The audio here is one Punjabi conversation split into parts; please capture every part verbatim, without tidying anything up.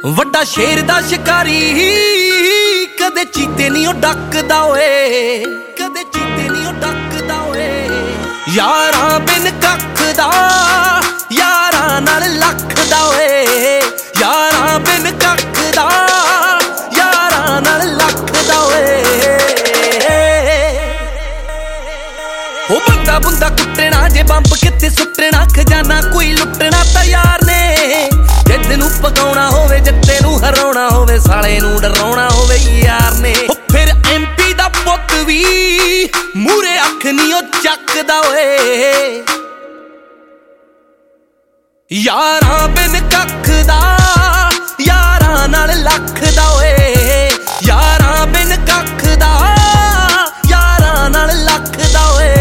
ਵੱਡਾ ਸ਼ੇਰ ਦਾ ਸ਼ਿਕਾਰੀ ਕਦੇ ਚੀਤੇ ਨਹੀਂ ਉਹ ਡੱਕਦਾ ਓਏ, ਕਦੇ ਚੀਤੇ ਨਹੀਂ ਉਹ ਡੱਕਦਾ ਓਏ। ਯਾਰਾਂ ਬਿਨ ਕੱਖ ਦਾ ਯਾਰਾਂ ਨਾਲ ਲੱਖ ਦਾ ਓਏ, ਯਾਰਾਂ ਬਿਨ ਕੱਖ ਦਾ ਯਾਰਾਂ ਨਾਲ ਲੱਖ ਦਾ ਓਏ। ਉਹ ਬੰਦਾ ਬੁੰਦਾ ਕੁੱਟਣਾ ਜੇ ਬੰਬ ਕਿੱਥੇ ਸੁੱਟਣਾ, ਖਜ਼ਾਨਾ ਕੋਈ ਲੁੱਟਣਾ ਤਾਂ ਯਾਰ ਨੇ। ਜਿੱਦ ਨੂੰ ਪਕਾਉਣਾ ਹੋਵੇ ਜੱਤੇ ਨੂੰ ਹਰਾਉਣਾ ਹੋਵੇ, ਸਾਲੇ ਨੂੰ ਡਰਾਉਣਾ ਹੋਵੇ ਯਾਰ ਨੇ। ਉਹ ਫਿਰ ਐਮਪੀ ਦਾ ਪੁੱਤ ਵੀ ਮੂਰੇ ਅੱਖ ਨਹੀਂ ਉਹ ਚੱਕਦਾ ਓਏ। ਯਾਰਾਂ ਬਿਨ ਕੱਖ ਦਾ ਯਾਰਾਂ ਨਾਲ ਲੱਖ ਦਾ ਓਏ, ਯਾਰਾਂ ਬਿਨ ਕੱਖ ਦਾ ਯਾਰਾਂ ਨਾਲ ਲੱਖ ਦਾ ਓਏ।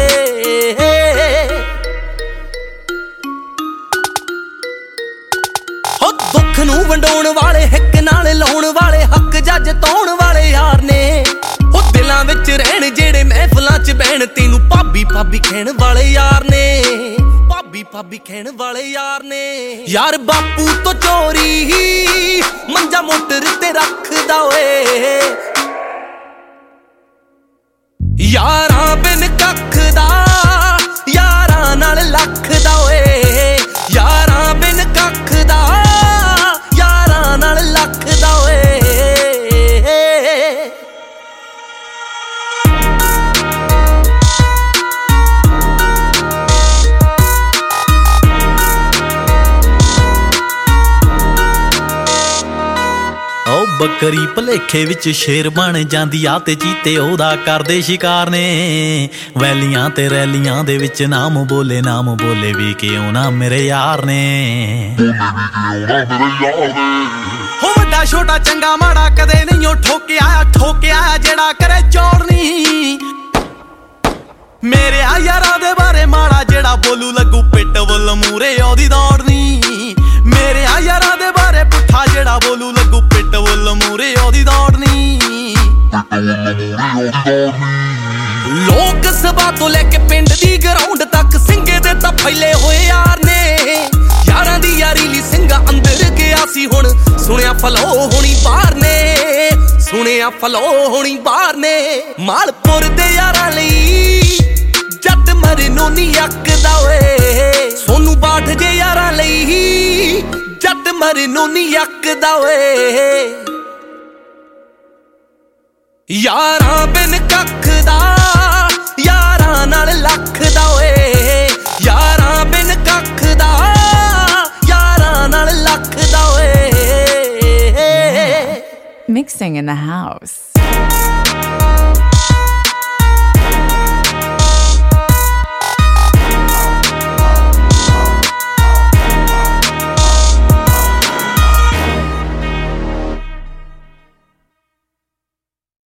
ਦੁੱਖ ਨੂੰ ਵੰਡਾਉਣ ਵਾਲੇ, ਹਿੱਕ ਨਾਲ ਲਾਉਣ ਵਾਲੇ, ਹੱਕ ਜੱਜ ਤਾਉਣ ਵਾਲੇ ਯਾਰ ਨੇ। ਉਹ ਦਿਲਾਂ ਵਿੱਚ ਰਹਿਣ ਜਿਹੜੇ ਮਹਿਫਲਾਂ ਚ ਬਹਿਣ, ਤੈਨੂੰ ਭਾਬੀ ਭਾਬੀ ਕਹਿਣ ਵਾਲੇ ਯਾਰ ਨੇ, ਭਾਬੀ ਭਾਬੀ ਕਹਿਣ ਵਾਲੇ ਯਾਰ ਨੇ। ਯਾਰ ਬਾਪੂ ਤੋਂ ਚੋਰੀ ਮੰਜਾ ਮੋਟਰ ਤੇ ਰੱਖਦਾ ਓਏ, ਯਾਰਾਂ ਬਿਨ ਕੱਖ ਦਾ ਯਾਰਾਂ ਨਾਲ ਲੱਖ ਦਾ ਓਏ, ਯਾਰਾਂ ਬਿਨ ਕੱਖ ਦਾ ਯਾਰਾਂ ਨਾਲ ਲੱਖ ਦਾ ਓਏ। ਓ ਬੱਕਰੀ ਭਲੇਖੇ ਵਿੱਚ ਸ਼ੇਰ ਬਣ ਜਾਂਦੀ ਆ, ਤੇ ਚੀਤੇ ਉਹਦਾ ਕਰਦੇ ਸ਼ਿਕਾਰ ਨੇ। ਵੈਲੀਆਂ ਤੇ ਰੈਲੀਆਂ ਦੇ ਵਿੱਚ ਨਾਮ ਬੋਲੇ, ਨਾਮ ਬੋਲੇ ਵੀ ਕਿਉਂ ਨਾ ਮੇਰੇ ਯਾਰ ਨੇ। ਹੋ ਵੱਡਾ ਛੋਟਾ ਚੰਗਾ ਮਾੜਾ ਕਦੇ ਨਹੀਂ ਉਹ ਠੋਕਿਆ, ਠੋਕਿਆ ਜਿਹੜਾ ਕਰੇ ਚੋੜਨੀ। ਮੇਰੇ ਆ ਯਾਰਾਂ ਦੇ ਬਾਰੇ ਮਾੜਾ ਜਿਹੜਾ ਬੋਲੂ ਲੱਗੂ ਪਿੱਟ ਬੁੱਲ ਮੂਰੇ ਉਹਦੀ ਦੌੜਨੀ। ਮੇਰੇ ਆ ਯਾਰਾਂ ਦੇ ਬਾਰੇ ਪੁੱਠਾ ਜਿਹੜਾ ਬੋਲੂ ਲੱਗੂ ਪਿੱਟ ਬੁੱਲ ਮੂਰੇ ਉਹਦੀ ਦੌੜਨੀ। ਲੋਕ ਸਭਾ ਤੋਂ ਲੈ ਕੇ ਪਿੰਡ ਦੀ ਗਰਾਊਂਡ ਤੱਕ ਸਿੰਘੇ ਦੇ ਤਾਂ ਫੈਲੇ ਹੋਏ ਯਾਰ ਨੇ। ਯਾਰਾਂ ਦੀ ਯਾਰੀ ਲਈ ਸਿੰਘਾ ਅੰਦਰ ਗਿਆ ਸੀ, ਹੁਣ ਸੁਣਿਆ ਫਲੋ ਹੋਣੀ ਬਾਹਰ ਨੇ, ਸੁਣਿਆ ਫਲੋ ਹੋਣੀ ਬਾਹਰ ਨੇ। ਮਾਲਪੁਰ ਦੇ ਯਾਰਾਂ ਲਈ ਜੱਟ ਮਰਨੋਂ ਨਹੀਂ ਅੱਕਦਾ ਓਏ, ਸੋਨੂੰ ਬਾਠ ਜੇ ਯਾਰਾਂ ਲਈ ਜੱਟ ਮਰਨੋਂ ਨਹੀਂ ਅੱਕਦਾ ਓਏ। ਯਾਰਾਂ ਬਿਨ ਕੱਖ ਦਾ ਯਾਰਾਂ ਨਾਲ ਲੱਖ ਦਾ ਓਏ, ਯਾਰਾਂ ਬਿਨ ਕੱਖ ਦਾ ਯਾਰਾਂ ਨਾਲ ਲੱਖ ਦਾ ਓਏ। Mixing in the house.